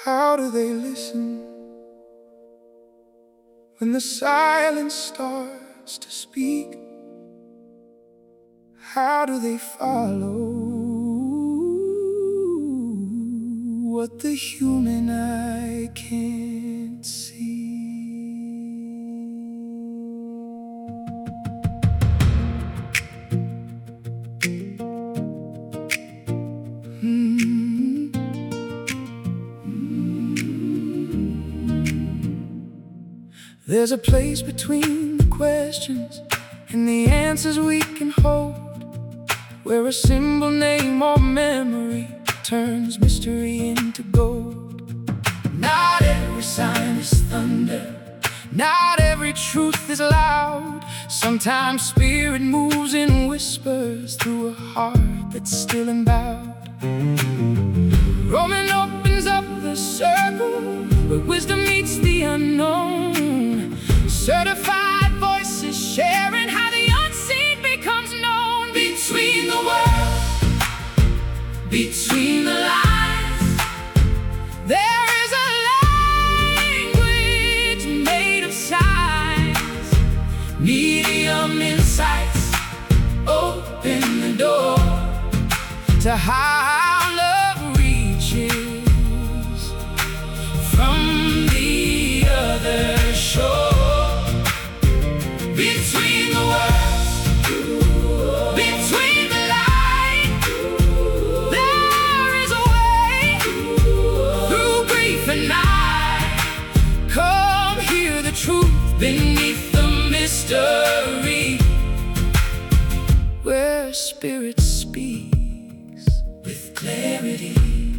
How do they listen when the silence starts to speak? How do they follow what the human eye can't see? There's a place between the questions and the answers we can hold, where a simple name or memory turns mystery into gold. Not every sign is thunder, not every truth is loud. Sometimes spirit moves in whispers through a heart that's still embowed. Roman opens up the circle where wisdom meets the unknown. Certified voices sharing how the unseen becomes known. Between the world, between the lines, there is a language made of signs. Medium insights open the door to how love reaches from the other shore. Between the worlds, between the light, there is a way through grief and night. Come hear the truth beneath the mystery, where spirit speaks with clarity.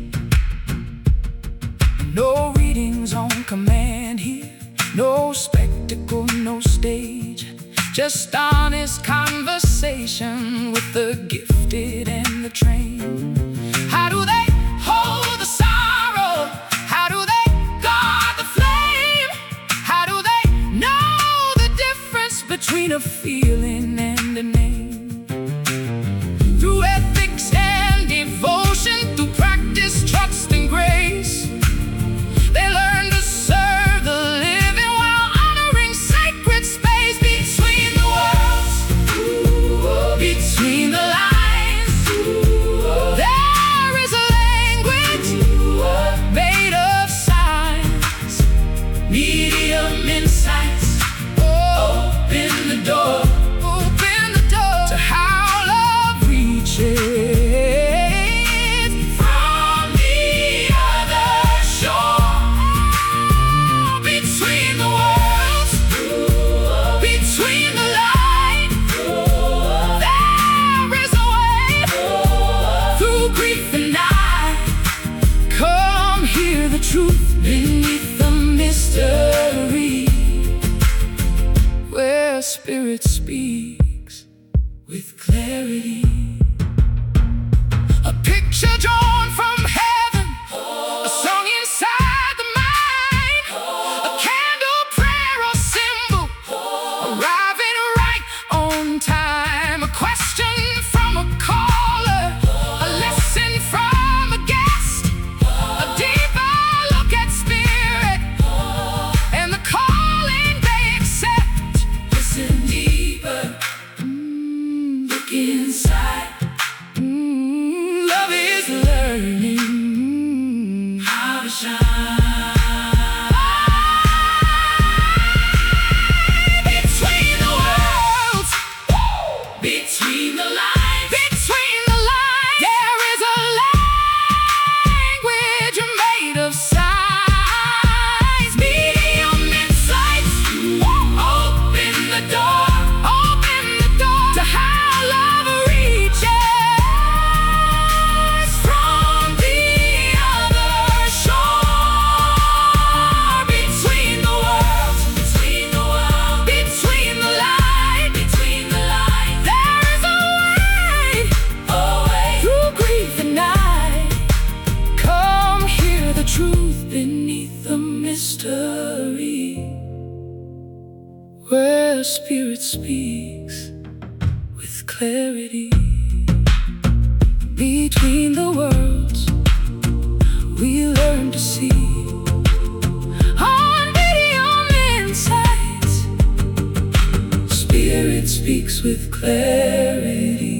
No readings on command here, no spectacle, no stage, just honest conversation with the gifted and the trained. How do they hold the sorrow? How do they guard the flame? How do they know the difference between a feeling and a name? Through ethics and devotion, through practice, trust and grace, they learn to serve the living while honoring sacred space. Between the worlds, between the lines, there is a language made of signs. Medium insights open the door, to how love reaches from the other shore. Between the worlds, between the light, there is a way through grief and night. Come hear the truth beneath the mystery, where spirit speaks with clarity. A picture drawn from heaven, a song inside the mind, a candle, prayer, or symbol, arriving right on time. A question from a caller, a lesson from a guest, a deeper look at spirit, and the calling they accept. Listen deeper, look inside. Love is learning how to shine. Between the worlds, between the lines, between the lines, there is a language made of signs. Medium insights open the door, to how love reaches from the other shore. Between the worlds, between the light, there is a way through grief and night. Come hear the truth beneath the mystery, where spirit speaks with clarity. Between the worlds, we learn to see speaks with clarity.